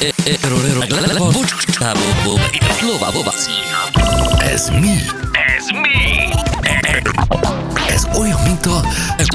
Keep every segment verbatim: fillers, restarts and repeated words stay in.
Ez mi? Ez mi? Ez olyan, mint a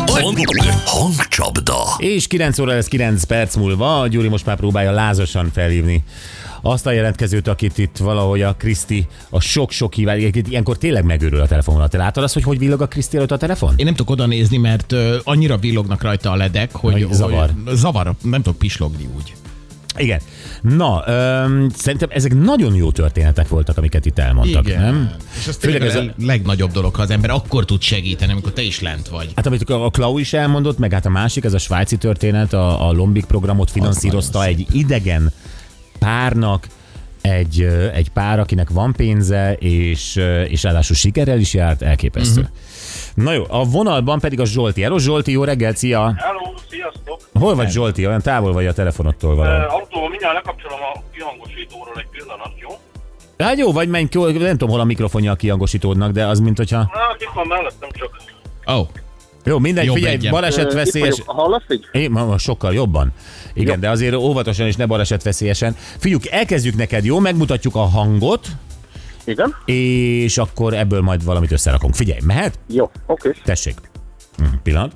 hangcsapda. És kilenc óra lesz kilenc perc múlva. Gyuri most már próbálja lázasan felhívni azt a jelentkezőt, akit itt valahogy a Kriszti a sok-sok hívás. Ilyenkor tényleg megőrül a telefonon. Te látod azt, hogy hogy villog a Kriszti előtt a telefon? Én nem tudok oda nézni, mert uh, annyira villognak rajta a ledek, hogy, Hogy zavar. hogy zavar. Nem tudok pislogni úgy. Igen. Na, öm, szerintem ezek nagyon jó történetek voltak, amiket itt elmondtak, Igen. nem? És az tényleg ez a legnagyobb dolog, ha az ember akkor tud segíteni, amikor te is lent vagy. Hát amit a Klau is elmondott, meg hát a másik, ez a svájci történet, a, a Lombik programot finanszírozta egy idegen párnak, egy, egy pár, akinek van pénze, és, és ráadásul sikerrel is járt, elképesztő. Uh-huh. Na jó, a vonalban pedig a Zsolti. Hello Zsolti, jó reggel, szia! Hello, sziasztok! Hol vagy Zsolti? Olyan távol vagy a telefonodtól valahol? Uh, autóval mindjárt lekapcsolom a kihangosítóról egy pillanat, jó? Hát jó, vagy menj, nem tudom, hol a mikrofonja a kihangosítódnak, de az mint hogyha... Hát itt van mellettem csak. Ó. Oh. Jó, mindegy, Jobb figyelj, egyen. balesetveszélyes... Itt vagyok, hallasz így? Én, ma, ma sokkal jobban. Igen, jó. De azért óvatosan és ne balesetveszélyesen. Figyelj, elkezdjük neked, jó? Megmutatjuk a hangot, Igen? és akkor ebből majd valamit összerakunk. Figyelj, mehet? Jó, oké. Tessék. Hm, pillanat.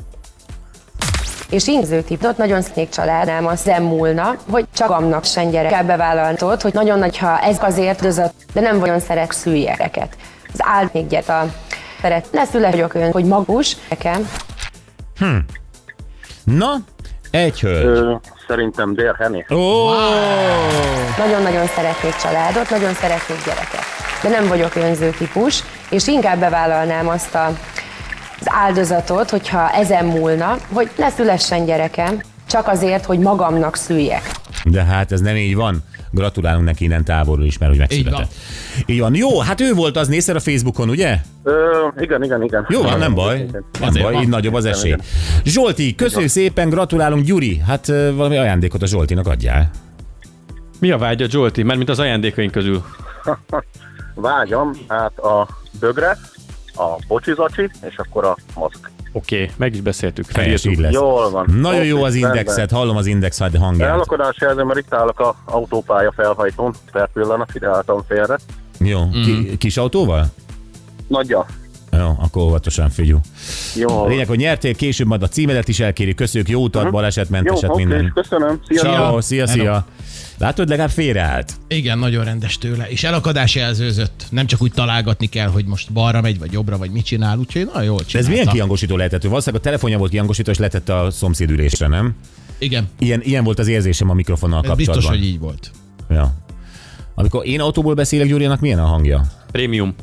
És ingzőtipot nagyon sznék családám az nem múlna, hogy csak amnak sen gyerek bevállaltod, hogy nagyon nagy, ha ez azért dözött, de nem nagyon szeret szülgyereket. Az áld még gyert a szeret, ne szüle vagyok ön, hogy magus nekem. Hm. Na, egy hölgy. Ö, szerintem Dér Henny. Ó! Oh! Nagyon-nagyon szeretnék családot, nagyon szeretnék gyereket. De nem vagyok önző típus, és inkább bevállalnám azt a az áldozatot, hogyha ezen múlna, hogy ne szülessen gyerekem, csak azért, hogy magamnak szüljek. De hát ez nem így van. Gratulálunk neki innen távolról is, mert hogy megszületett. Így van. Így van. Jó, hát ő volt az, nézted a Facebookon, ugye? Ö, igen, igen, igen. Jó, van, nem baj. Nem Azért baj, van. így nagyobb az esély. Zsolti, köszönjük szépen, gratulálunk. Gyuri, hát uh, valami ajándékot a Zsoltinak adjál. Mi a vágya, Zsolti? Mármint az ajándékaink közül. Vágyam, hát a bögre, a bocsizacsi, és akkor a maszk. Oké, okay, meg is beszéltük. Helyes, így lesz. Jól van. Nagyon jó az Rendben. indexet, hallom az index hangját. Elakadás jelző, mert itt állok a autópálya felhajtón, per pillanat, ide álltam félre. Jó, Ki, kis autóval? Nagyja. Jó, akkor óvatosan figyelj. Jó. Lényeg, hogy nyertél, később majd a címedet is elkérjük, köszönjük, jó utat, Uh-huh. balesetmenteset, Jó, minden. oké, köszönöm. Szia. Ciao, szia, Hello. szia. Látod, legalább félreállt. Igen, nagyon rendes tőle. És elakadás jelzőzött. Nem csak úgy találgatni kell, hogy most balra megy, vagy jobbra, vagy mit csinál, úgyhogy nagyon jól De ez csinálta. milyen kihangosító lehetett? Valószínűleg a telefonja volt kihangosító, és letette a szomszédülésre, nem? Igen, Ilyen, ilyen volt az érzésem a mikrofonnal ez kapcsolatban. biztos, hogy így volt. Ja. Amikor én autóból beszélek, Gyuriának milyen a hangja? Prémium.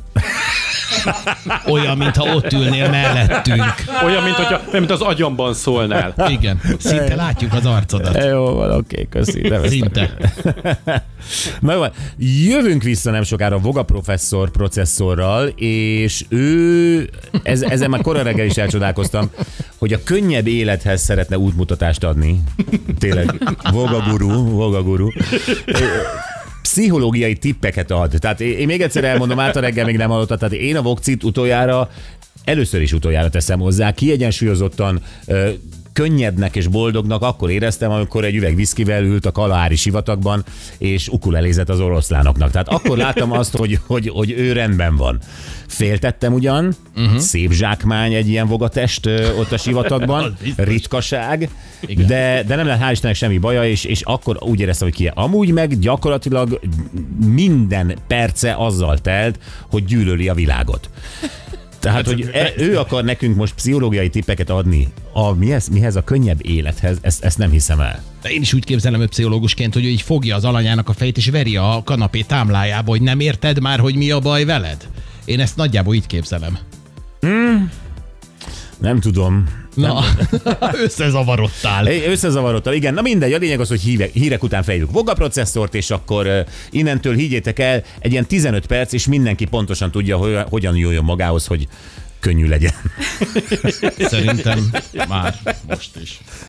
Olyan, mintha ott ülnél mellettünk. Olyan, mint, hogyha, mint az agyamban szólnál. Igen, szinte látjuk az arcodat. Jó, van, oké, köszi. nem ezt Szinte. Na jó, van. Jövünk vissza nem sokára Voga professzor processzorral, és ő, ez, ezen már korai reggel is elcsodálkoztam, hogy a könnyebb élethez szeretne útmutatást adni. Tényleg, Voga guru, Voga guru. Pszichológiai tippeket ad. Tehát én még egyszer elmondom, át a reggel még nem hallottad, tehát én a Vokcit utoljára, először is utoljára teszem hozzá, kiegyensúlyozottan, ö, könnyednek és boldognak akkor éreztem, amikor egy üveg viszkivel ült a Kalahari sivatagban, és ukulelézett az oroszlánoknak. Tehát akkor láttam azt, hogy, hogy, hogy ő rendben van. Féltettem ugyan, uh-huh. Szép zsákmány egy ilyen vogatest ö, ott a sivatagban, ritkaság, de, de nem lett hál' Istennek semmi baja, és, és akkor úgy éreztem, hogy ki. Amúgy meg gyakorlatilag minden perce azzal telt, hogy gyűlöli a világot. Tehát, hogy e, ő akar nekünk most pszichológiai tippeket adni a, mihez, mihez a könnyebb élethez, ezt, ezt nem hiszem el. De én is úgy képzelem ő pszichológusként, hogy ő így fogja az alanyának a fejét, és veri a kanapé támlájába, hogy nem érted már, hogy mi a baj veled? Én ezt nagyjából így képzelem. Hmm. Nem tudom. Na, összezavarodtál. Összezavarodtál, igen. Na mindegy, a lényeg az, hogy hívek, hírek után fejlődjük Voga processzort, és akkor uh, innentől higgyétek el, egy ilyen tizenöt perc, és mindenki pontosan tudja, hogy, hogyan jöjjön magához, hogy könnyű legyen. Szerintem már most is.